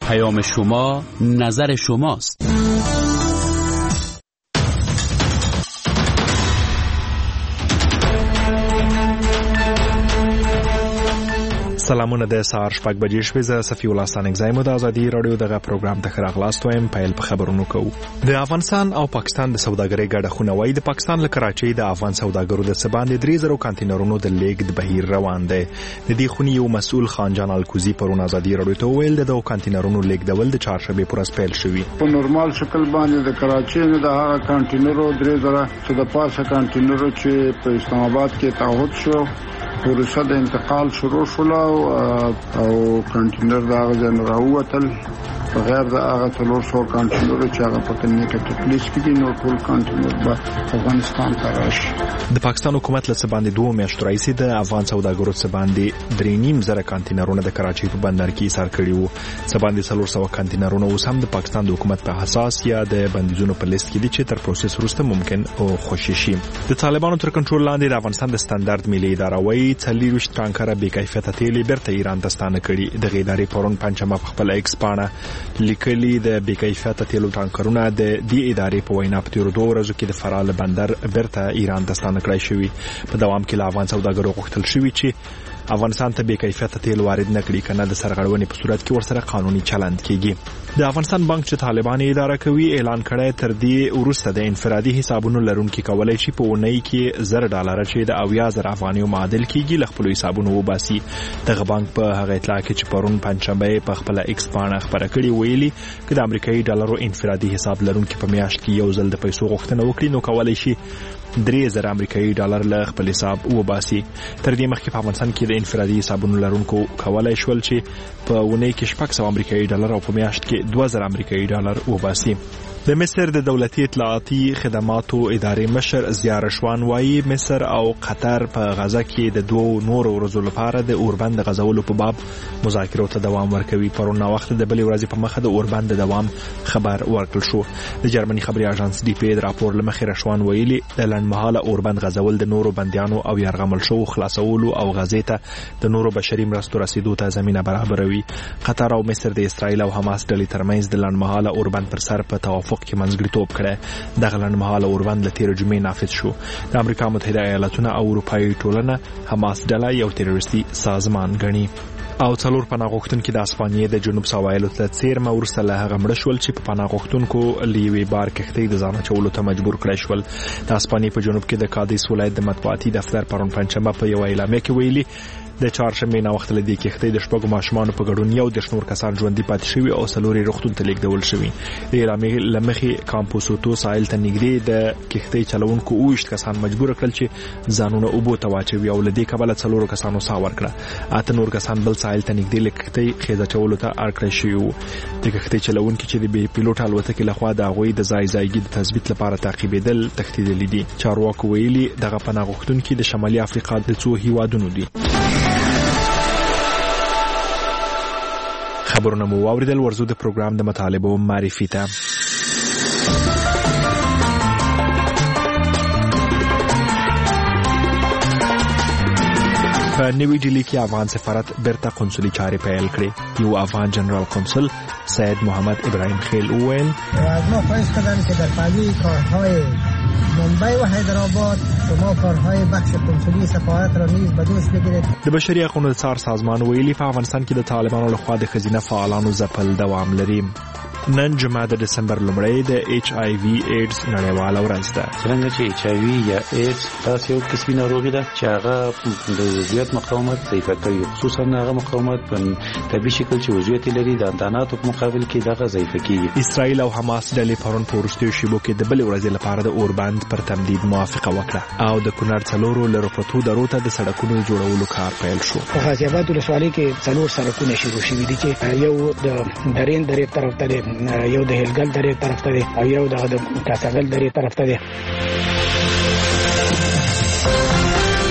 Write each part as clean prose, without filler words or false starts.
پیام شما نظر شماست. سلامونه د سهار شپږ بجې شوې. زه صفي الله ستانک زایم د ازادي رادیو دغه پروګرام ته راغلاست وایم. پیل په خبرونو کوو. د افغانستان او پاکستان د سوداګرۍ ګډه خونه وای د پاکستان له کراچۍ د افغان سوداګرو د سباندې 3000 کانټینرونو د لیږد بهیر روان دی. د دې خونې یو مسؤل خانجان الکوزی پرون ازادي رادیو ته ویل د کانټینرونو لیږدول د چهارشنبه پر پیل شوی. په نورمال شکل باندې د کراچۍ نه د هغه کانټینرو 3000 چې د پاسه کانټینرو چې په اسلام آباد کې تعهد شو پروسه د انتقال شروع شول او کانټینر دا غزن راووتل بغیر د هغه 300 کانټینر چې هغه په تنګه تکلیف کې دي نو ټول کانټینر به افغانستان ته راشي. د پاکستان حکومت له سباندې 2 میاشتو راځي د افغان سوداګرو سباندې 3.5 کانټینرونه د کراچۍ په بندر کې ایثار کړي وو. سباندې 400 کانټینرونه اوس هم د پاکستان د حکومت په حساس یا د بندیزونو په لیست کې دي چې تر پروسس وروسته ممکن او خوشی شي. د طالبانو تر کنټرول لاندې د افغانستان د سټانډرډ ملي اداره وایي 40 ټانکره بې کیفیته تیل بیرته ایران ته ستانه کړي. د غیداري پرون پنځمه په خپل ایکس پاڼه لیکلي د بې کیفیته تیلو ټانکرونه د دې ادارې په وینا په تیرو 2 ورځو کې د فرال بندر بیرته ایران ته ستانه کړی شوی. په دوام کې له افغان سوداګرو غوښتل شوی چې افغانستان ته بې کیفیته تیل وارد نکړي کنه د سرغړونې په صورت کې ورسره قانوني چلند کیږي. د افغانستان بانک چې طالبان اداره کوي اعلان کړی تر دې وروسته د انفرادي حسابونو لرونکي کولای شي په اونۍ کې $1,000 چې د 80,000 افغانیو معادل کیږي له خپل حسابونو وباسي. دغه بانک په هغه اطلاع کې چې پرون پنځشنبه په خپل ایکس پاڼه خبره کړې ویلي چې د امریکایي ډالرو انفرادي حساب لرونکي په میاشت کې یو ځل د پیسو غوښتنه وکړي نو کولای شي $3,000 امریکایي ډالر له خپل حساب وباسي. تر دې مخکې په افغانستان کې د انفرادي حسابونو لرونکو کولای شول چې په ونې کې 600 امریکایي ډالر او په میاشت کې $2,000 امریکایي ډالر وباسي. د مصر د دولتي اطلاعاتي خدماتو ادارې مشر ضیاء رشوان وایي مصر او قطر په غزه کې د 2 نورو ورځو لپاره د اوربند غزولو په باب مذاکرو ته دوام ورکوي. پرون وخت د بلې ورځې په مخه د اوربند دوام خبر ورکړل شو. د جرمني خبري اژانس ډي پی د راپور لمخې رشوان ویلي د لنډمهاله اوربند غزول د نورو بنديانو او يرغمل شو خلاصولو او غزې ته د نورو بشري مرستو رسیدو ته زمينه برابروي. قطر او مصر د اسرایل او حماس ډلې ترمنځ د لنډمهاله اوربند پر سر په توافق کې منځګړیتوب کړی. دغه لنډمهاله اوربند له 13 جمعې نافذ شو. د امریکا متحده ایالاتونو او اروپایي ټولنه حماس ډله یو تروریستي سازمان ګڼي. او څلور پناه غوښتونکو د اسپانیې د جنوب سواحلو ته څیرمه ورسره له هغه مړ شول چې په پناه غوښتونکو لیوي بار کښتۍ د ځان چولو ته مجبور کړی شول. د اسپانیې په جنوب کې د کادیس ولایت د مطبوعاتي دفتر پرون پنځمه په یو اعلامیه کې ویلي د چهارشنبه نه وخت لدی کښتۍ د شپږو ماشومانو په ګډون یو د شنور کسان ژوندۍ پاتې شوی او څلوري روغتون ته لیږدول شوی. د اعلامیې لمخې کامپوسوتو ساحل ته نږدې د کښتۍ چلوونکو 20 کسان مجبور کړل چې ځانونه اوبو ته واچوي او لدی کبله څلورو کسانو سا ورکړه. اته نور کسان بل ساحل ته نږدې لکښتۍ خېزه چولو ته اړ کړی شوی وو. د کښتۍ چلوونکو چې د بې پیلوټ الوتکې لخوا د هغوی د ځایګي د تثبیت لپاره تعقیبېدل تښتېدلي دي. چارواکو ویلي دغه پناه غوښتونکي د شمالي افریقا د 2 هیوادونو دي. خبرونه مو واوریدل. ورزو د پروګرام د مطالبو معرفي ته. په نوی ډیلی کې افغان سفارت بیرته قنصلي چارې پیل کړې. یو افغان جنرال قنصل سید محمد ابراهیم خیل وویل از ما خواهش کردن که در پهلوی کارهای ممبئی و حیدرآباد شما کارهای بخش قنصلی سفارت را نیز به دوش بگیرید. د بشري حقوقو څار سازمان ویلي په افغانستان کې د طالبانو لخوا د خزینه فعالانو ځپل دوام لري. نن جمعه د دسمبر لومړۍ د ایچ آی وی ایډز نړیواله ورځ ده. څنګه چې ایچ آی وی یا ایډز تاسو یو قسمي ناروغي ده چې هغه د زیات مقاومت ضعیفه کوي، خصوصا هغه مقاومت په طبي شکل چې وضعیت لري د انداناتو په مقابل کې دغه ضعیفه کیږي. اسرائیل او حماس ډلې پرون په وروستیو شیبو کې د بلې ورځې لپاره د اوربند پر تمدید موافقه وکړه او د کونړ څلورو لرپرتو درو ته د سړکونو جوړولو کار پیل شو. په غازی آباد ولسوالۍ کې څلور سړکونه شروع شوي دي چې یو د درین درې طرف ته یو د هلګل درې طرف ته دی او یو د کاساګل درې طرف ته دی.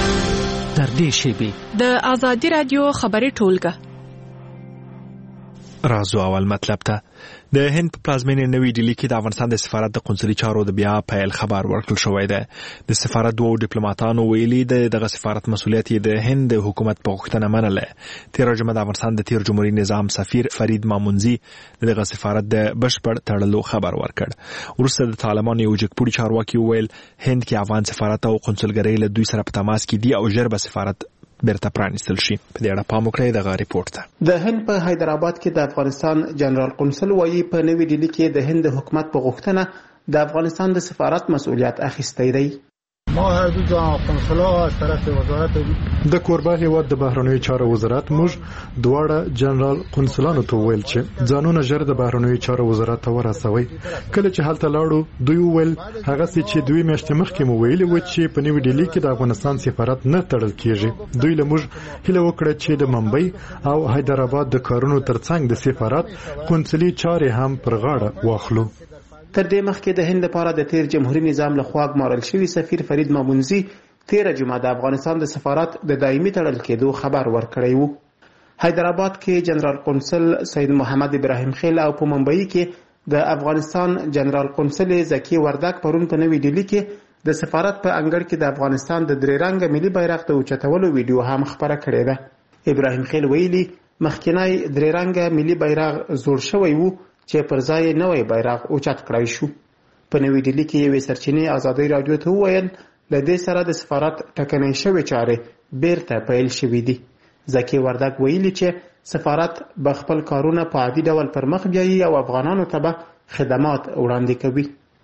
در دې شیبې د آزادي رادیو خبري ټولګه راځو اول مطلب ته. د هند په پلازمینې نوې ډیلي کې د افغانستان د سفارت د قونسلي چارو د بیا پیل خبر ورکړل شوی دی. د سفارت دوه ډیپلوماټانو ویلي دغه سفارت مسؤلیت د هند د حکومت په غوښتنه منله. تیر جمعه د افغانستان د تیر جمهوریت نظام سفیر فرید مامونزي دغه سفارت د بشپړ تړلو خبر ورکړ. وروسته د طالبانو یو جګپوړي چارواکي ویل هند کې افغان سفارت او قونسلګرۍ له دوی سره په تماس کې دي او ژر به سفارت بیرته پرانیستل شي. په دې اړه پام وکړئ دغه ریپورت ته. د هند په حیدرآباد کې د افغانستان جنرال قونسل وایي په نوې ډیلي کې د هند حکومت په غوښتنه د افغانستان د سفارت مسؤلیت اخیستی دی. ما حدود قونسلا از طرف وزارت د کوربه هیواد د بهرنیو چارو وزارت موږ دواړه جنرال قونسلانو ته ویل چې ځانونه ژر د بهرنیو چارو وزارت ته ورسوي. کله چې هلته لاړو دوی ویل هغه چې دوی میاشتې مخکې مو ویلي و چې په نیو ډیلي کې د افغانستان سفارت نه تړل کیږي. دوی له موږ هیله وکړه چې د ممبئی او حیدرآباد د کارونو ترڅنګ د سفارت قونسلي چارې هم پر غاړه واخلو. تر دې مخکې د هند لپاره د تیر جمهوریت نظام لخوا ګمارل شوی سفیر فرید مامونزي تیر جمعه د افغانستان د سفارت د دایمي تړل کېدو خبر ورکړی وو. حیدرآباد کې جنرال قونسل سید محمد ابراهیم خیل او په ممبئی کې د افغانستان جنرال قونسل زکی وردک پرون په نوې ډیلي کې د سفارت په انګړ کې د افغانستان د درې رنګه ملي بیرغ د اوچتولو ویډیو هم خبره کړې ده. ابراهیم خیل ویلي مخکینی درې رنګه ملي بیرغ زوړ شوی وو چې پر ځای نوې بیرغ اوچت کړای شو. په نوې ډیلي کې یوې سرچینې ازادي رادیو ته وویل له دې سره د سفارت ټکنۍ شوې چارې بیرته پیل شوې دي. زکی وردک ویلي چې سفارت به خپل کارونه په عادي ډول پر مخ بیایي او افغانانو ته به خدمات وړاندې کوي.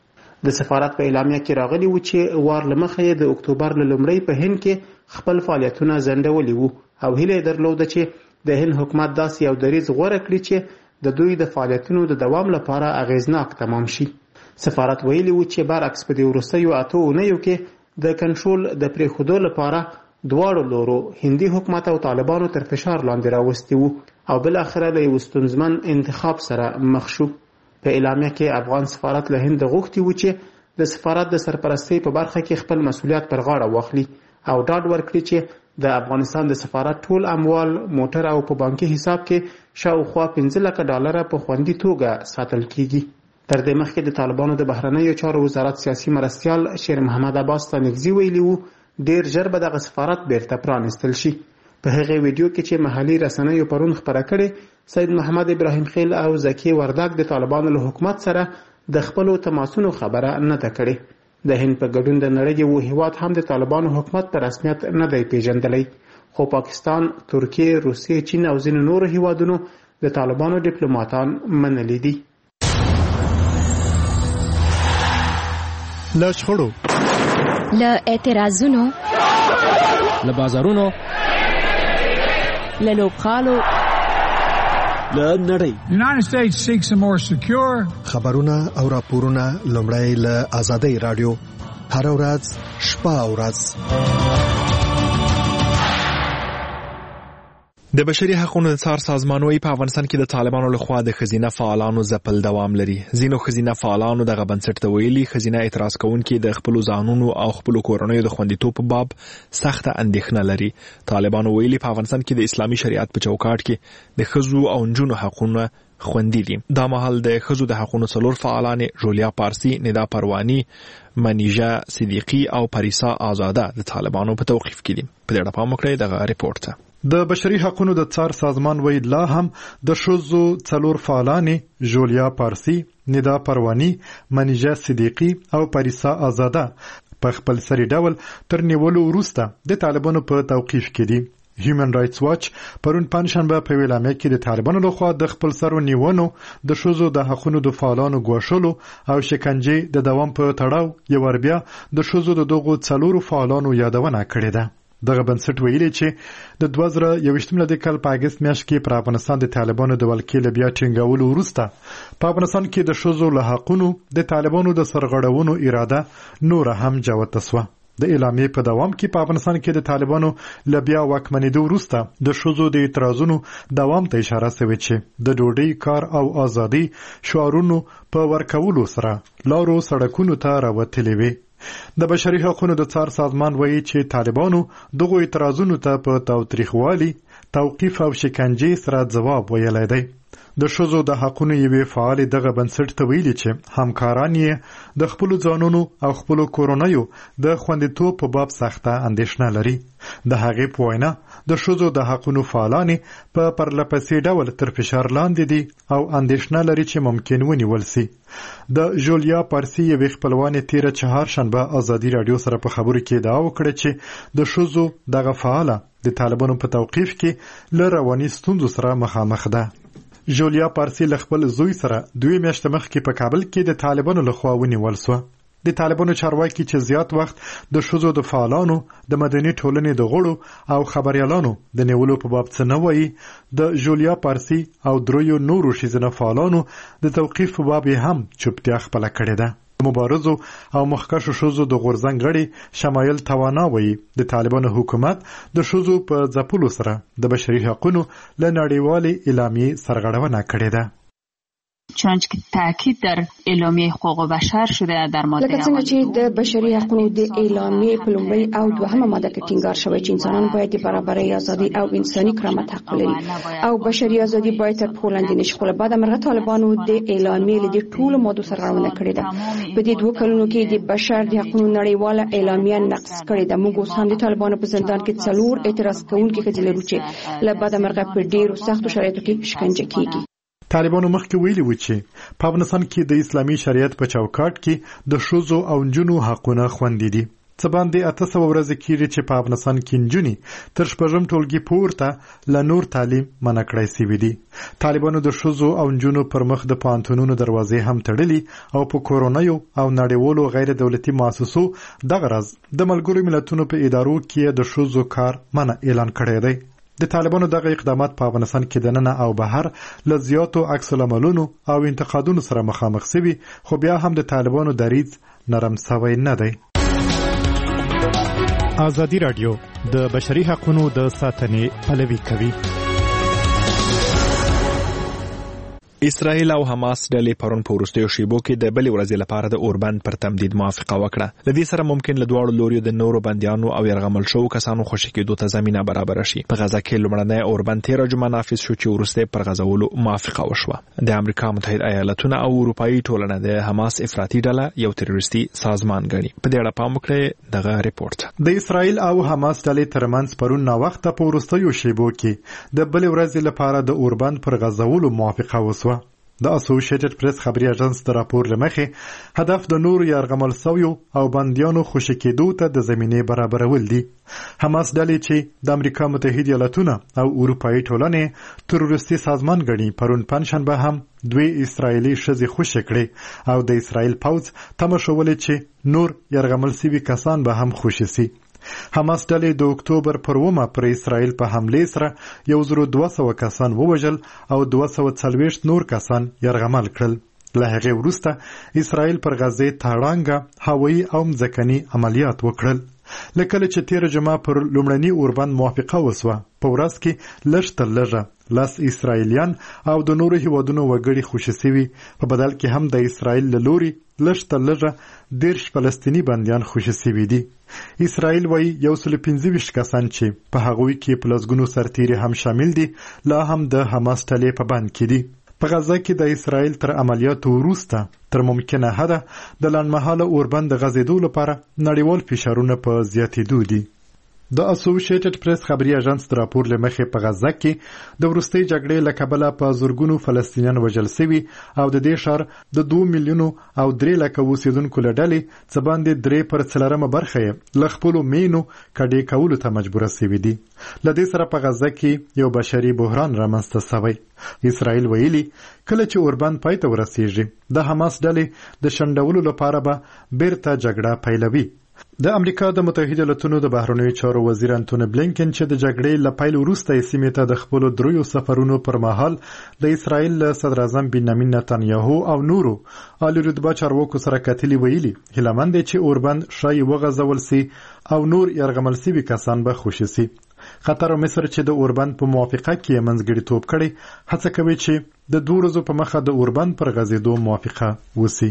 د سفارت په اعلامیه کې راغلی و چې وار له مخه یې د اکتوبر له لومړۍ په هند کې خپل فعالیتونه ځنډولي وو او هیله یې درلوده چې د هند حکومت داسې یو دریځ غوره کړي چې د دوی د فعالیتونو د دوام لپاره اغیزناک تمام شي. سفارت ویلي و چې برعکس په دې وروستیو 8 اونیو کې د کنټرول د پریښودو لپاره دواړو لورو هندي حکومت او طالبانو تر فشار لاندې راوستي وو او بل اخره له یو ستونزمن انتخاب سره مخ شو. په اعلامیه کې افغان سفارت له هند غوښتي و چې د سفارت د سرپرستی په برخه کې خپل مسؤلیت پر غاړه واخلي او ډاډ ورکړي چې د افغانستان د سفارت ټول اموال موټر او په بانکي حساب کې شاوخوا $15,00,000 په خوندي توګه ساتل کیږي. تر دې مخکې د طالبانو د بهرنیو چارو وزارت سیاسي مرستیال شیر محمد عباس تنگزي ویلي وو ډیر ژر به دغه سفارت بیرته پرانیستل شي. په هغه ویډیو کې چې محلي رسنیو پرون خبره کړې سید محمد ابراهیم خیل او زکی وردک د طالبانو له حکومت سره د خپلو تماسونو خبره نه ده کړې. د هند په ګډون د نړۍ یو هیواد هم د طالبانو حکومت په رسمیت نه دی پیژندلی، خو پاکستان، ترکیه، روسیه، چین او ځینو نورو هیوادونو د طالبانو ډیپلوماټان منلي دي. له شخړو، له اعتراضونو، له بازارونو، له لوبغالو، له نړۍ. United States seeks a more secure خبرونه او راپورونه لومړی له آزادۍ رادیو هر ورځ شپه او ورځ. د بشري حقوقو د څار سازمان وايي په افغانستان کې د طالبانو لخوا د خزینه فعالانو ځپل دوام لري. ځینو خزینه فعالانو دغه بنسټ ته ویلي خزینه اعتراض کوونکي د خپل ځانونو او خپل کورنیو د خوندیتوب په باب سخته اندېښنه لري. طالبانو ویلي په افغانستان کې د اسلامي شریعت په چوکاټ کې د ښځو او نجونو حقوقونه خوندي دي. دا مهال د ښځو د حقوقو څلور فعالان جولیا پارسی، ندا پروانی، منیژه صدیقی او پریسا آزاده د طالبانو په توقیف کې دي. په دې اړه پام وکړئ دغه ریپورت ته. د بشري حقوقو د څار سازمان وی لا هم د ښځو څلور فعالانې جولیا پارسی، ندا پروانی، منیژه صدیقی او پریسا آزاده په خپل سری ډول تر نیولو وروسته د طالبانو په توقیف کې دي. هیومن رائټس واچ پرون پنځشنبه په ویلامه کې د طالبانو لخوا د خپل سرو نیونو، د ښځو د حقوقو د فعالانو ګواښلو او شکنجې د دوام په تړاو یو بیا د ښځو د دغو څلورو فعالانو یادونه کړې ده. دغه بنسټ ویلي چې د 2021 کال په اگست میاشت کې پر افغانستان د طالبانو د ولکې بیا ټینګولو وروسته په افغانستان کې د ښځو له حقوقو د طالبانو د سرغړونو اراده نور هم جوته شوه. د اعلامیې په دوام کې په افغانستان کې د طالبانو له بیا واکمنېدو وروسته د ښځو د اعتراضونو دوام ته اشاره شوې چې د ډوډۍ، کار او ازادي شعارونو په ورکولو سره لارو سړکونو ته راوتلې وي. د بشري حقوقو د څار سازمان وایي چې طالبانو دغه اعتراضونو ته په تاوتریخوالي، توقیف او شکنجې سره ځواب ویلی دی. د ښځو د حقونو یوې فعالې دغه بنسټ ته ویلي چې همکاران یې د خپلو ځانونو او خپلو کورنیو د خوندیتوب په باب سخته اندېښنه لري. د هغې په وینا د ښځو د حقونو فعالانې په پرلپسې ډول تر فشار لاندې دي او اندېښنه لري چې ممکن ونیول سي. د ژولیا پارسي یوې خپلوانې تېره چهارشنبه ازادي راډیو سره په خبرو کې ادعا وکړه چې د ښځو دغه فعاله د طالبانو په توقیف کې له رواني ستونزو سره مخامخ ده. ژولیا پارسي له خپل زوی سره 2 میاشتې مخکې په کابل کې د طالبانو لخوا ونیول سوه. د طالبانو چارواکي چې زیات وخت د ښځو د فعالانو د مدني ټولنې د غړو او خبريالانو د نیولو په باب څه نه وایي، د ژولیا پارسي او 3 نورو ښځینه فعالانو د توقیف په باب هم چوپتیا خپله کړې ده. مبارزو او مخکښو ښځو د غورځنګ غړي شمایل توانا وایي د طالبانو حکومت د ښځو په ځپلو سره د بشري حقونو له نړیوالې اعلامیې سرغړونه کړې ده. چنانچه که تاکید در اعلامیه حقوق بشر شده در ماده لکه څنګه چې د بشري حقوقو د اعلامیې په لومړۍ او دوهمه ماده کې ټینګار شوی چې انسانان باید د برابرۍ، ازادي او انساني کرامت حق ولري او بشري ازادي باید تر پښو لاندې نشي. خو له بعده مرغه طالبانو د اعلامیې له دې ټولو مادو سرغړونه کړې ده. په دې 2 کلونو کې د بشر د حقوقو نړیواله اعلامیه نقض کړې ده. موږ اوس هم د طالبانو په زندان کې 4 اعتراض کوونکي ښځې لرو چې له بعده مرغه په ډېرو سختو شرایطو کې شکنجه کیږي. طالبانو مخکې ویلي و چې په افغانستان کې د اسلامي شریعت په چوکاټ کې د ښځو او نجونو حقونه خوندي دي. څه باندې 800 ورځې کېږي چې په افغانستان کې نجونې تر 6 ټولګي پورته له نور تعلیم منع کړی سوي دي. طالبانو د ښځو او نجونو پر مخ د پوهنتونونو دروازې هم تړلي او په کورونیو او نړیوالو غیر دولتي مؤسسو دغه ورځ د ملګرو ملتونو په ادارو کې د ښځو کار منع اعلان کړی دی. د طالبانو دغه اقدامات په افغانستان کې د ننه او بهر له زیاتو عکس العملونو او انتقادونو سره مخامخ شوي، خو بیا هم د طالبانو دریځ نرم شوی نه دی. ازادي راډیو د بشري حقوقو د ساتنې پلوي کوي. اسرائیل او حماس ډلې پرون په وروستیو شیبو کې د بلې ورځې لپاره د اوربند پر تمدید موافقه وکړه. د دې سره ممکن له دواړو لوریو د نورو بندیانو او یرغمل شوو کسانو خوشي کېدو ته زمینه برابر شي. په غزا کې لومړنی اوربند 13 جمعه نافذ شو چې وروسته پر غزولو موافقه وشوه. د امریکا متحده ایالاتونه او اروپאי ټولنه د حماس افراطي ډله یو تروریستي سازمان ګڼي. په دې اړه پام وکړئ دغه ریپورت. د اسرائیل او حماس ډلې ترمنځ پرون نا وخته په وروستیو شیبو کې د بلې ورځې لپاره د اوربند پر غزولو موافقه وشوه. د اسوسییټډ پریس خبري اژانس د راپور لمخې هدف د نورو یرغمل شویو او بندیانو خوشي کېدو ته د زمینې برابرول دي. حماس ډلې چې د امریکا متحده ایالاتونه او اروپאי ټولنې تروریستي سازمان ګڼي پرون پنځشنبه هم 2 اسرایلی ښځې خوشي کړې او د اسرائیل پوځ تمه شولې چې نور یرغمل شوي کسان به هم خوشي سي. حماس ډلې د اکتوبر پر 1 پر اسرائیل په حمله سره 1200 کسان ووژل او 240 نور کسان یرغمل کړل. له هغې وروسته اسرائیل پر غزې تاړانګه هوایي او مځکني عملیات وکړل. لکه چې 13 جمعه پر لومړني اوربند موافقه وسوه، په ورځ کې لږ تر لږه 10 اسرائیلیان او د نورو هیوادونو وګړي خوشي شوي، په بدل کې هم د اسرائیل له لوري لږ تر لږه 10 فلسطینی بندیان خوشي شوي دي. اسرائیل وایي 125 کسان چې په هغوی کې په لسګونو سرتیري هم شامل دي لا هم د حماس ډلې په بند کې دي. په غزا کې د اسرائیل تر عملیاتو وروسته تر ممکنه حده د لنډمهاله اوربند د غځېدو لپاره نړیوال فشارونه په زیاتېدو دي. د اسوسییټډ پریس خبري اژانس د راپور لمخې په غزا کې د وروستۍ جګړې له کبله په زورګونو فلسطینیان وژل شوي او د دې ښار د 2 میلیونو او 3 لکه اوسېدونکو له ډلې څه باندې 3% برخه یې له خپلو مینو کډې کولو ته مجبوره شوي دي. له دې سره په غزا کې یو بشري بحران رامنځته شوی. اسرائیل ویلي کله چې اوربند پای ته ورسیږي د حماس ډلې د شنډولو لپاره به بیرته جګړه پیلوي. د امریکا د متحده ایالاتونو د بهرنیو چارو وزیر انټونی بلینکن چې د جګړې له پیل وروسته یې سیمې ته د خپلو 3 سفرونو پر مهال د اسرائیل صدر اعظم بنیامین نتانیاهو او نورو عالی رتبه چارواکو سره کتلي ویلي هیلهمند چې اوربند ښایي وغځول سي او نور یرغمل شوي کسان به خوشي سي. قطر او مصر چې د اوربند په موافقه کې منځګړیتوب کړی هڅه کوي چې د 2 ورځو په مخه د اوربند پر غځېدو موافقه وسی.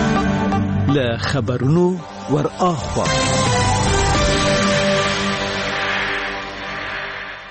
له خبرونو ور اخوا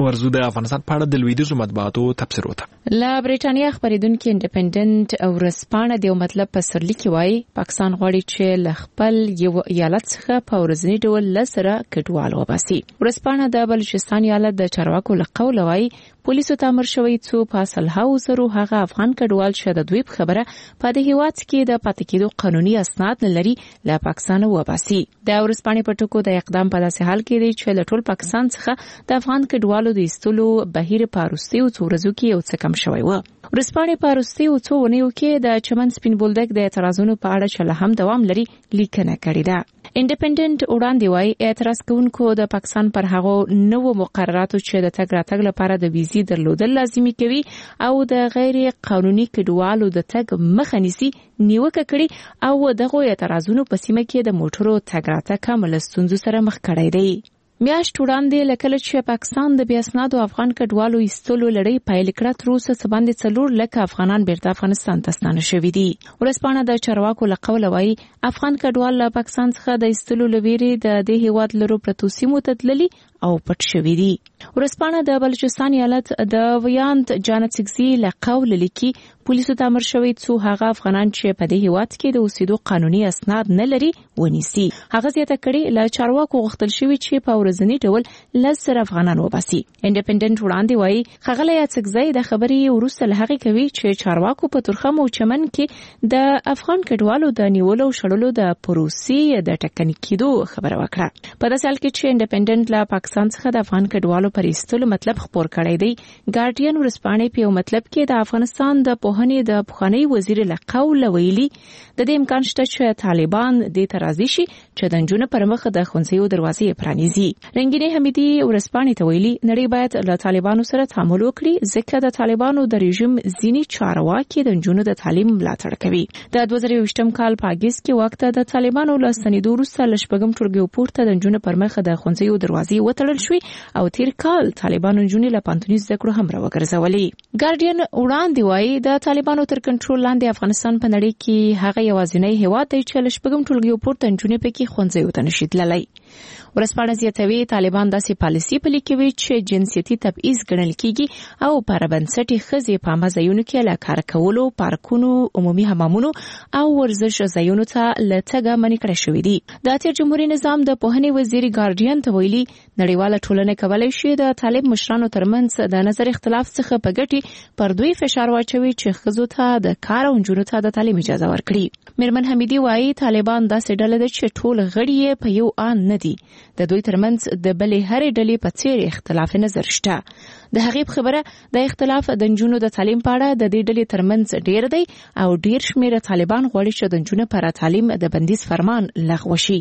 ورزو د افغانستان په اړه د لویدیځو مطبوعاتو تفسیر وته. لا بریټانیا خبرېدونکو انډیپندنت او ورځپاڼه د مطلب په سرلیک کې وایي پاکستان غواړي چې ل خپل یو ایالت څخه په ورځنی ډول لسره کډوال وباسي. ورځپاڼه د بلوچستان ایالت د چارواکو له قوله وایي پولیسو ته امر شوی څو په اصلها وزرو هغه افغان کډوال شه د دوی په خبره په د هیواد کې د پاتې کېدو قانوني اسناد لري له پاکستان وباسي. د ورځپاڼې په ټکو د اقدام په داسې حال کې دی چې له ټول پاکستان څخه د افغان کډوالو د ایستلو بهیر په روسي او څورزو کې یو څه کم شوی و. ورځپاڼې په روسي او څونیو کې د چمن سپین بولدک د اعتراضونو په اړه چې له هم دوام لري لیکنه کړې ده. انډیپندنت وړاندې وایي اعتراض کوونکو د پاکستان پر هغو نوو مقرراتو چې د تګ راتګ لپاره د ویزې درلودل لازمي کوي او د غیر قانوني کډوالو د تګ مخه نیسي نیوکه کړې او دغه اعتراضونو په سیمه کې د موټرو تګ راتګ کمل ستونزو سره مخ کړی دی. میاشت وړاندې لکه چې پاکستان د بیا اسنادو افغان کډوالو ایستلو لړۍ پیل کړه تر اوسه څه باندې 4 لک افغانان بیرته افغانستان ته ستانه شوي دي. ورځپاڼه د چارواکو له قوله وایي افغان کډوال له پاکستان څخه د ایستلو لویرې د دې هیواد لرو پرتو سیمو ته تللي او پټ شوي دي. ورځپاڼه د بلوچستان ایالت د ویانت جانتسګزي له قوله لیکي پولیسو ته امر شوی څو هغه افغانان چې په دې هیواد کې د اوسېدو قانوني اسناد نه لري ونیسي. هغه زیاته کړي له چارواکو غوښتل شوی چې په ورځنی ډول لسر افغانان وباسي. انډیپندنت وړاندې وایي ښاغلی جانتسګزي د خبرې وروسته له هغې کوي چې چارواکو په ترخم او چمن کې د افغان کډوالو د نیولو او شړلو د پروسې د ټکني کېدو خبره وکړه. په داسې حال کې چې انډیپندنت له پاکستان څخه د افغان کډوالو پر ایستلو مطلب خپور کړی دی. ګارډین ورځپاڼې په یو مطلب کې د افغانستان د پوهنې د پخوانی وزیر له قوله ویلي د دې امکان شته چې طالبان دې ته راضي شي چې د نجونو پر مخ د ښوونځیو دروازې پرانیزي. رنګینې حمیدي ورځپاڼې ته ویلي نړۍ باید له طالبانو سره تعامل وکړي ځکه د طالبانو د رژیم ځینی چارواکي د نجونو د تعلیم ملاتړ کوي. د 2020 کال په اگست کې وخت د طالبانو له ستنېدو وروسته له شپږم ټولګي پورته د نجونو پر مخ د ښوونځیو دروازې وتړل شوې او تیر کال طالبانو نجونې له پانتوني زده کړو هم راوګرځولې. ګارډین وړاندې وایي د طالبانو تر کنټرول لاندې افغانستان په نړۍ کې هغه یوازینی هیواد دی چې له شپږم ټولګي پورته نجونې پکې ښوونځیو ته نشي تللی. ورځپاڼه زیاتوي طالبان داسې پالیسي پلي کوي چې جنسیتي تبعیض ګڼل کیږي او پر بنسټي ښځې په عامه ځایونو کې له کار کولو پارکونو عمومي حمامونو او ورزش ځایونو ته له تګه منع کړی شوی دی. د اتیا جمهوریت نظام د پوهنې وزیر ګارډین ته ویلي نړیواله ټولنه کولی شي د طالب مشرانو ترمنځ د نظر اختلاف څخه په ګټې پر دوی فشار واچوي چې ښځو ته د کار او نجونو ته د تعلیم اجازه ورکړي. میرمن حمیدي وایي طالبان داسې ډله ده چې ټول غړي یې په یو آن نه دي. د دوی ترمنځ د بلې هرې ډلې په څیر اختلاف نظر شته. د هغې په خبره د اختلاف د نجونو د تعلیم په اړه د دې ډلې ترمنځ ډیر دی او ډیر شمېر طالبان غواړي چې د نجونو پر تعلیم د بندیز فرمان لغوه شي.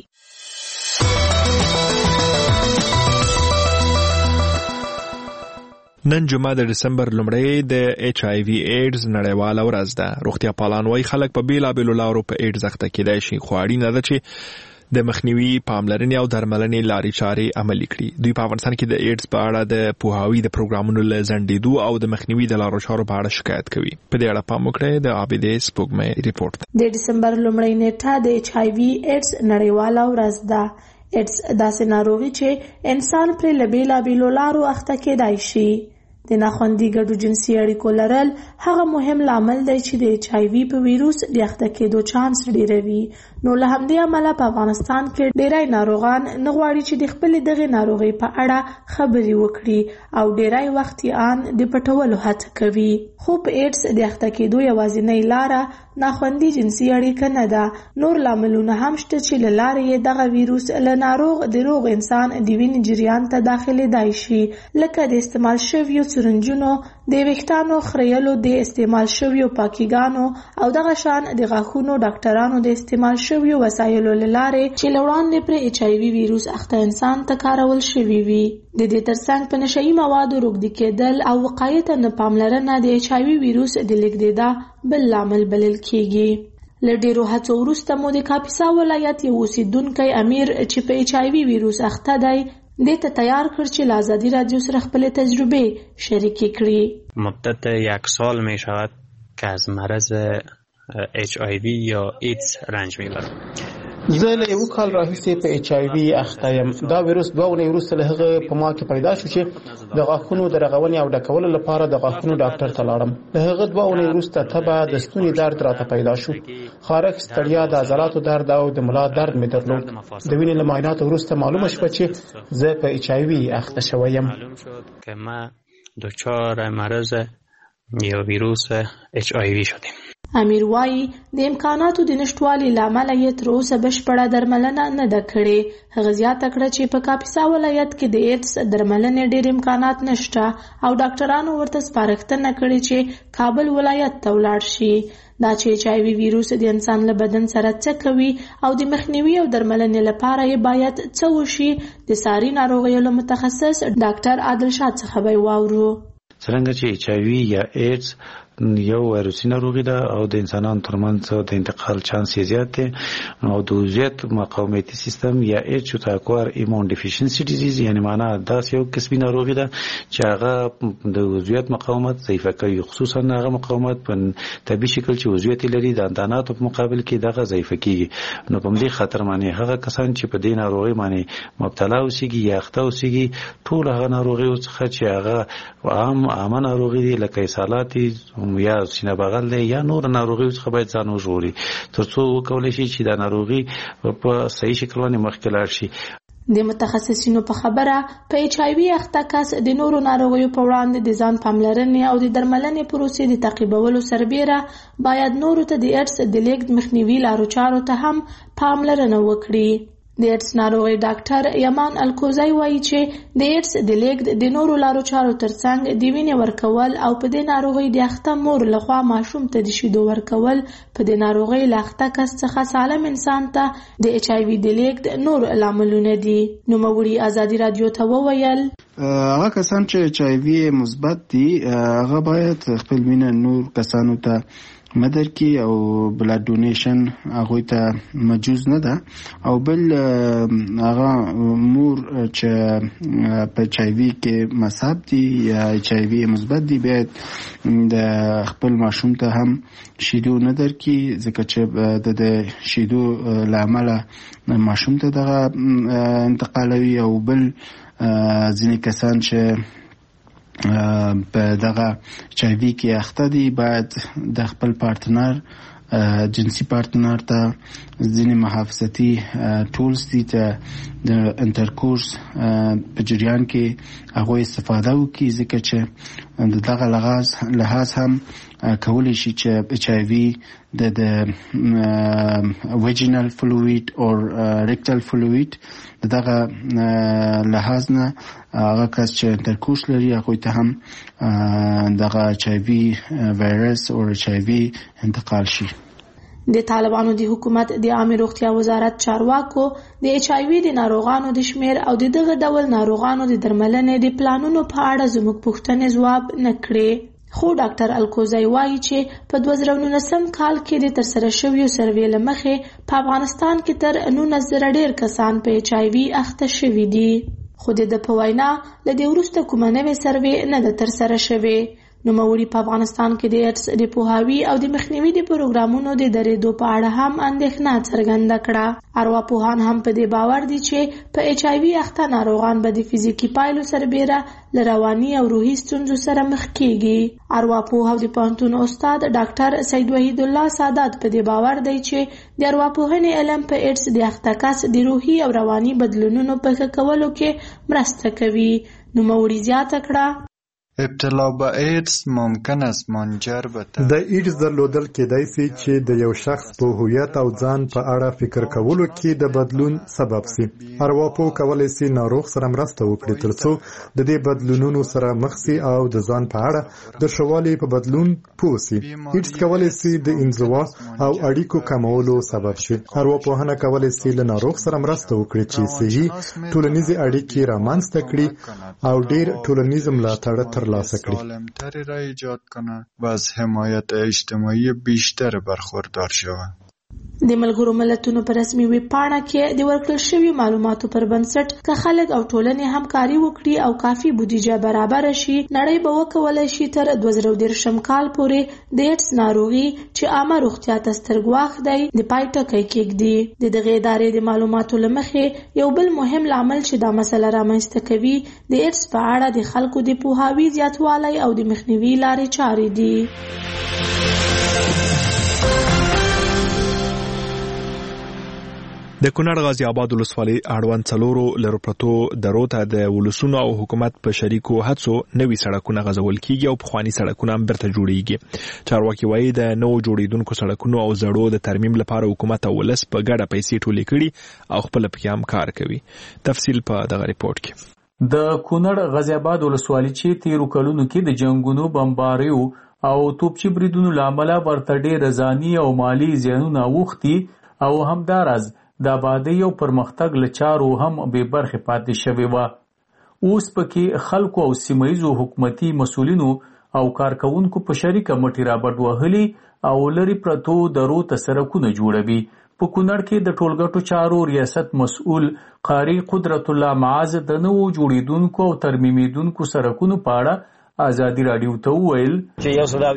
نن جمعه د ډسمبر لومړۍ د HIV ایډز نړیواله ورځ ده. روغتیا پالان وايي خلک په بیلابېلو لارو په ایډز اخته کېدای شي خو اړینه ده چې د مخنیوي پاملرنې او درملنې لارې چارې عملي کړي. دوی په افغانستان کې د ایډز په اړه د پوهاوي د پروګرامونو له ځنډېدو او د مخنیوي د لارو چارو په اړه شکایت کوي. په دې اړه پام وکړئ. د عابدې سپوږمۍ ریپورت. د ډسمبر لومړۍ نیټه د HIV ایډز نړیواله ورځ ده. ایډز داسې ناروغي چې انسان پر له بیلابېلو لارو اخته کېدای شي. د ناخوندي ګډو جنسي اړیکو لرل هغه مهم لامل دی چې د HIV په ویروس د اخته کېدو چانس ډیروي. نو له همدې امله په افغانستان کې ډیری ناروغان نه غواړي چې د خپل دغه ناروغي په اړه خبري وکړي او ډیری وخت یې د پټولو هڅه کوي. خو په ایډز د اخته کېدو یوازینۍ لاره ناخوندي جنسي اړیکه نه ده. نور لاملونه هم شته چې له لارې دغه ویروس له ناروغ د روغ انسان د وینې جریان ته داخلېدای شي لکه د استعمال شویو سرنجونو، د ویښتانو خریلو، د استعمال شویو پاکیګانو او دغه شان د غاښونو ډاکټرانو د استعمال شویو وسایلو له لارې چې له وړاندې پر HIV ویروس اخته انسان ته کارول شوي وي. د دې ترڅنګ په نشهیي موادو روږدي کېدل او وقایې ته نه پاملرنه د HIV ویروس د لیږدېدا بل لامل بلل کېږي. له ډېرو هڅو وروسته مو د کاپیسا ولایت یو اوسېدونکی امیر چې په HIV ویروس اخته دی دې ته تیار کړ چې له آزادی رادیو سره خپل تجربه شریک کړي. مدت 1 سال می شود که از مرض HIV یا ایدز رنج میبرم. زه له یو کال راهیسې په ایچ آی وي اخته یم. دا ویروس 2 اونۍ وروسته له هغه په ما کې پیدا شو چې د غاښونو د رغونې او ډکولو لپاره د غاښونو ډاکټر ته لاړم. له هغه 2 اونۍ وروسته تبه، د ستوني درد راته پیدا شو، خارښ، ستړیا، د عضلاتو درد او د ملا درد مې درلود. د وینې له معایناتو وروسته معلومه شوه چې زه په ایچ آی وي اخته شوی یم. که ما دچار مرض یا ویروس اچ آی وی شدیم. امیر وایي د امکاناتو د نشټوالي لامل یې تر اوسه بشپړه درملنه نه ده کړې. هغه زیاته کړه چې په کاپیسا ولایت کې د ایډز درملنې ډېر امکانات نشته او ډاکټرانو ورته سپارښتنه کړې چې کابل ولایت ته ولاړ شي. دا چې ایچ آی وي ویروس د انسان له بدن سره څه کوي او د مخنیوي او درملنې لپاره یې باید څه وشي، د ساري ناروغیو له متخصص ډاکټر عادل شاه څخه به واورو. څرنګه چې ایچ آی وي یا ایډز یو وایروسي ناروغي ده او د انسانانو ترمنځ د انتقال چانس یې زیات دی او د عضویت مقاومتي سیستم یا ایچ او تاکوار ایمون ډیفیشنسي ډیزیز، یعنی معنا داسې یو قسمي ناروغي ده چې هغه د عضویت مقاومت ضعیفه کوي، خصوصا هغه مقاومت په طبي شکل چې عضویت لري د انداناتو په مقابل کې دغه ضعیفه کیږي. نو په دې خاطر باندې هغه کسان چې په دې ناروغي باندې مبتلا اوسېږي یا اخته اوسېږي ټول هغه ناروغیو څخه چې هغه عامه ناروغي دي لکه اسهالات یا سینه بغل دی یا نور ناروغي څخه باید ځان وژغوري ترڅو وکولای شي چې دا ناروغي په صحیح شکل باندې مخکې لاړ شي. د متخصصینو په خبره په ایچ آی وي اخته کس د نورو ناروغیو په وړاندې د ځان پاملرنې او د درملنې پروسې د تعقیبولو سربیره باید نورو ته د ایډز د لیږد مخنیوي لارو چارو ته هم پاملرنه وکړي. د ایډز ناروغي ډاکټر یمان الکوزای وایي چې د ایډز د لیږد د نورو لارو چارو ترڅنګ د وینې ورکول او په دې ناروغي د اخته مور لخوا ماشوم ته د شیدو ورکول په دې ناروغي له اخته کس څخه سالم انسان ته د ایچ آی وي د لیږد نور لاملونه دي. نوموړي ازادي رادیو ته وویل هغه کسان چې ایچ آی وي مثبت دي هغه باید خپل وینه نور کسانو ته مدر کی او بلاد ډونیشن هغه ته مجوز نه ده او بل هغه مور چې په ایچ آی وي کې مصاب دي یا ایچ آی وي مثبت دي باید د خپل ماشوم ته هم شیدو نه درکې ځکه چې د شیدو لامل ماشوم ته دغه انتقالوي او بل ځینې کسان چې په دغه ایچ آی وي کې اخته دي باید د خپل پارتنر جنسي پارتنر ته ځینې محافظتي ټولز دي ته د انټرکورس په جریان کې هغه استفاده وکړي ځکه چې دغه لحاظ هم کولی شي چې ایچ آی وي د ویجینل فلوید او ریکټل فلوید دغه لحاظ نه هغه کس چې انټرکورس لري هغه ته هم دغه ایچ آی وي وایرس او ایچ آی وي انتقال شي. د طالبانو د حکومت د عامه روغتیا وزارت چارواکو د ایچ آی وي د ناروغانو د شمیر او دغه ډول ناروغانو د درملنې د پلانونو په اړه زموږ پوښتنې ځواب نه کړې. خو ډاکټر الکوزای وایي چې په 2019 کال کې د ترسره شویو سروې له مخې په افغانستان کې تر 19,000 ډېر کسان په ایچ آی وي اخته شوي دي. خو د په وینا له دې وروسته کومه نوې سروې نه ده ترسره شوې. نوموړي په افغانستان کې د ایډز د پوهاوي او د مخنیوي د پروګرامونو د درېدو په اړه هم اندېښنه څرګنده کړه. ارواپوهان هم په دې باور دي چې په ایچ آی وي اخته ناروغان به د فزیکي پایلو سربیره له رواني او روحي ستونزو سره مخ کیږي. ارواپوه او د پوهنتون استاد ډاکټر سید وحید الله سادات په دې باور دی چې د ارواپوهنې علم په ایډز د اخته کس د روحي او رواني بدلونونو په ښه کولو کې مرسته کوي. نوموړي زیاته کړه ابتلا به ایډز ممکن است منجر به د ایډز درلودل کېدای شي چې د یو شخص په هویت او ځان په اړه فکر کولو کې د بدلون سبب شي. ارواپوه کولی شي ناروغ سره مرسته وکړي ترڅو د دې بدلونونو سره مخ شي او د ځان په اړه د ښه والي په بدلون پوه شي. ایډز کولی شي د انزوا او اړیکو کمولو سبب شي. ارواپوهنه کولی شي له ناروغ سره مرسته وکړي چې صحي ټولنیزې اړیکې رامنځته کړي او ډېر ټولنیز ملاتړ سالمتری را ایجاد کنه و از حمایت اجتماعی بیشتر برخوردار شود. د ملګرو ملتونو په رسمي ویب پاڼه کې د ورکړل شوي معلوماتو پر بنسټ که خلک او ټولنې همکاري وکړي او کافي بودیجه برابر شي، نړۍ به وکولای شي تر 2030 کال پورې د ایډز ناروغي چې عامه روغتیا ته سترګواښ دی د پای ټکی کېږدي. د دغې ادارې د معلوماتو له مخې یو بل مهم لامل چې دا مسله رامنځته کوي د ایډز په اړه د خلکو د پوهاوي زیاتوالی او د مخنیوي لارې چارې دي. د کونړ غازي آباد ولسوالۍ اړوند څلورو لرو پرتو درو ته د ولسونو او حکومت په شریکو هڅو نوي سړکونه غځول کیږي او پخوانی سړکونه هم بیرته جوړیږي. چارواکي وایي د نو جوړیدونکو سړکونو او زړو د ترمیم لپاره حکومت او ولس په ګډه پیسې ټولې کړي او خپل پکې هم کار کوي. تفصیل په دغه ریپورت کې. د کونړ غازي آباد ولسوالۍ چې تیرو کلونو کې د جنگونو بمباریو او توپچی بریدونو لامل ورته ډېر ځاني او مالی زیانونه اوښتي او همداراز د آبادی او پرمختګ له چارو هم بې برخې پاتې شوې وه. اوس پکې خلکو او سیمهیزو حکومتي مسؤلینو او کارکوونکو په شریکه مټې رابډ وهلي او لرې پرتو درو ته سړکونه جوړوي. په کونړ کې د ټولګټو چارو ریاست مسؤل قاری قدرت الله معاذ د نوو جوړیدونکو او ترمیمیدونکو سړکونو په اړه ازادي راډیو ته وویل چې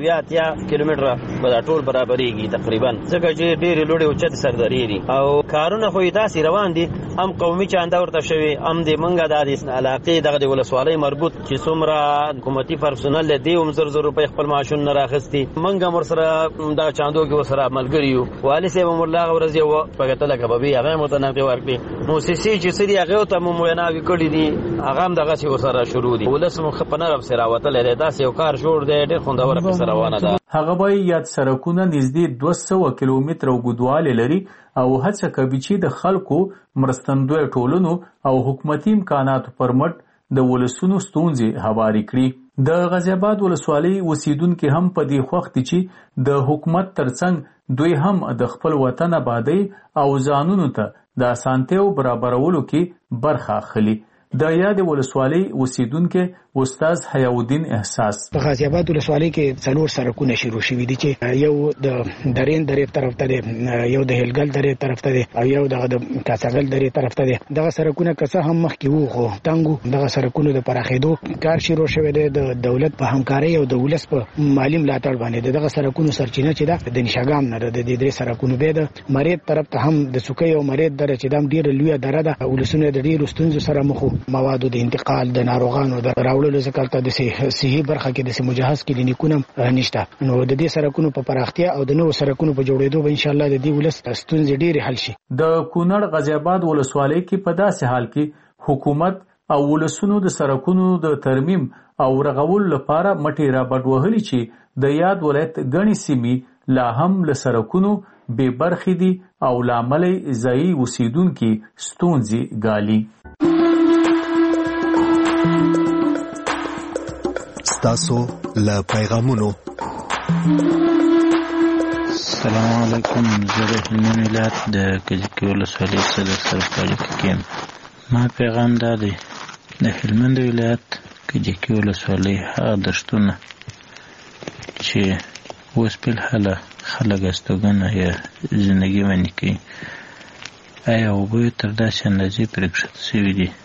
180 کیلومتره به دا ټول برابرېږي تقریبا، ځکه چې ډېرې لوړې اوچتې سردرې دي او کارونه خو یې داسې روان دي. هم قومي چانده ورته شوي، هم د منګه د علاقې دغه د ولسوالۍ مربوط چې څومره حکومتي پرسونل دی هم زر روپۍ خپل معاشونه نه راخستي. منګه هم ورسره دغه چاندو کې ورسره ملګري یو. والي صاحب هم ورله هغه ورځ یو په کتله کبابي هغه هم ورته نغدې ورکړي. موسسې چې څه دي هغې ته مو ویناوې کړي دي هغه هم دغسې ورسره شروع دي. ولس مو ښه په نرم پسې راوتلی دی، داسې یو کار جوړ دی ډېر خوندوره پسې روانه ده. هغه وایي یاد سړکونه نږدې 200 کیلومتره اوږدوالی لري او هڅه کوي چې د خلکو مرستندوی ټولنو او حکومتي امکاناتو پر مټ د ولسونو ستونزې هواري کړي. د غازي آباد ولسوالۍ اوسیدونکي هم په دې خوښ دي چې د حکومت ترڅنګ دوی هم د خپل وطن آبادۍ او ځانونو ته د اسانتیاو برابرولو کې برخه اخلي. د یاد ولسوالۍ اوسیدونکو استاد حیاءالدین احساس په غازي آباد ولسوالۍ کې څلور سړکونه شروع شوي دي چې یو د درین درې طرف ته دی، یو د هلګل درې طرف ته دی او یو د کاساګل درې طرف ته دی. دغه سړکونه که هم مخکې وو خو تنګو دغه سړکونو د پراخېدو کار شروع شوی دی د دولت په همکارۍ او د ولس په مالی ملاتړ باندې. دغه سړکونو سرچینه چې ده د نشاګام نه د دې سړکونو به د مرید طرف ته هم د سوکۍ او مرید دره چې دام ډیره لویه دره ده، ولسونه د ډیرو ستونزو سره مخ موادو د انتقال د ناروغانو د راوړلو ځکه ته د صحي برخه کې د مجهز کلینیکونه نشته. نو د دې سړکونو په پراختیا او د نوو سړکونو په جوړېدو به ان شاء الله د دې ولس ستونزې ډېرې حل شي. د کونړ غازي آباد ولسوالۍ کې په داسې حال کې حکومت او ولسونو د سړکونو د ترمیم او رغولو لپاره مټې رابډ وهلي چې د یاد ولایت ګڼې سیمې لا هم له سړکونو بې برخې دي او لامل یې ځایي اوسیدونکي ستونزې ګالي. تاسو له پیغامونو. السلام علیکم، زه د هلمند ولایت د کجکي ولسوالۍ صدر سره په اړیکه کې یم. ما پیغام دا دی د هلمند ولایت کجکي ولسوالۍ هغه دښتونه چې اوس بالحاله خلک استوګنه یا زندګي ونې کوي، آیا اوبه یې تر داسې اندازې پرې کښته شوي دي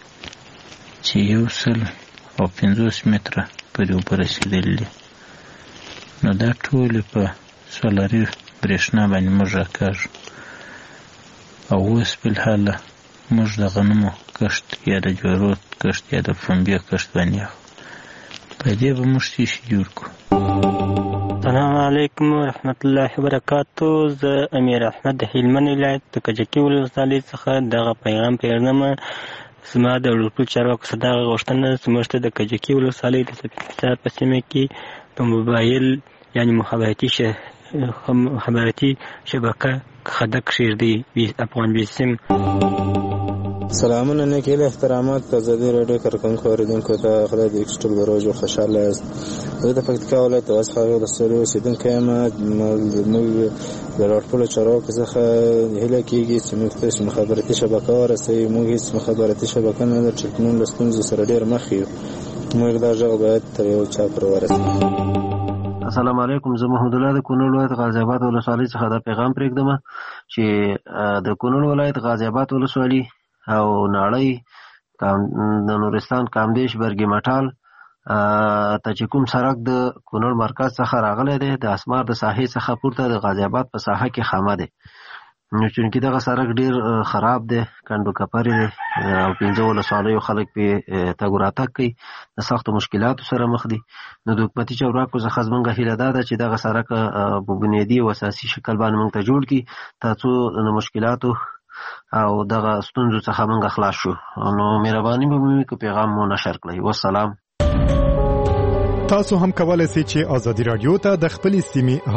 چې 150 متره پورې اوبه رسېدلي دي. نو دا ټولې په سولري برېښنا باندې موږ راکاږو او اوس بالحاله موږ د غنمو کښت یا د جوارو کښت یا د پنبې کښت باندې اخلو. په دې به موږ څه شي جوړ کړو. السلام علیکم ورحمت الله وبرکاتو. زه امیر احمد د هلمند ولایت د کجکي ولسوالۍ څخه دغه پیغام پیژنم. زما د ټولو چارواکو څخه دغه غوښتنه ده چې موږ ته د کجکي ولسوالۍ د سپیڅلي په سیمه کې په موبایل یعنې مخابراتي شبکه خدک کښېږدي افغان بیسیم. سلامونه، نیک هیلې، احترامات د ازادي راډیو کارکوونکو اوریدونکو ته. خدای دې چې ټول به روغ او خوشحاله یاست. زه د پکتیکا ولایت د واسخاوي ولسوالۍ اوسېدونکی یم. موږ د راټولو چارواکو څخه هیله کېږي چې موږ ته مخابراتي شبکه ورسوي. موږ هېڅ مخابراتي شبکه نه لرو، ټلیفونونه له ستونزو سره ډېر مخ یو. موږ دا غږ باید تر یو چا پورې ورسوي. السلام علیکم. زه محمد الله د کونړ ولایت غازی آباد ولسوالۍ څخه دا پیغام پرېږدم چې د کونړ ولایت غازی آباد ولسوالۍ او ناړۍ د نورستان کامدیش برګي مټال ته چې کوم سړک د کونړ مرکز څخه راغلی دی د اسمار د ساحې څخه پورته د غازی آباد په ساحه کې خامه دی. نو چونکې دغه سړک ډیر خراب دی، کنډو کپرې دی او 15 ولسوالیو خلک پې تګ راتګ کوي، د سختو مشکلاتو سره مخ دي. نو د حکومتي چارواکو څخه زموږ هیله دا ده چې دغه سړک په بنیادي او اساسي شکل باندې موږ ته جوړ کړي تر څو د مشکلاتو او دغه ستونزو څخه موږ خلاص شو. نو مهرباني به مې که پیغام مو نشر کړئ. والسلام. تاسو هم کولای شئ چې ازادي رادیو ته د خپلې سیمې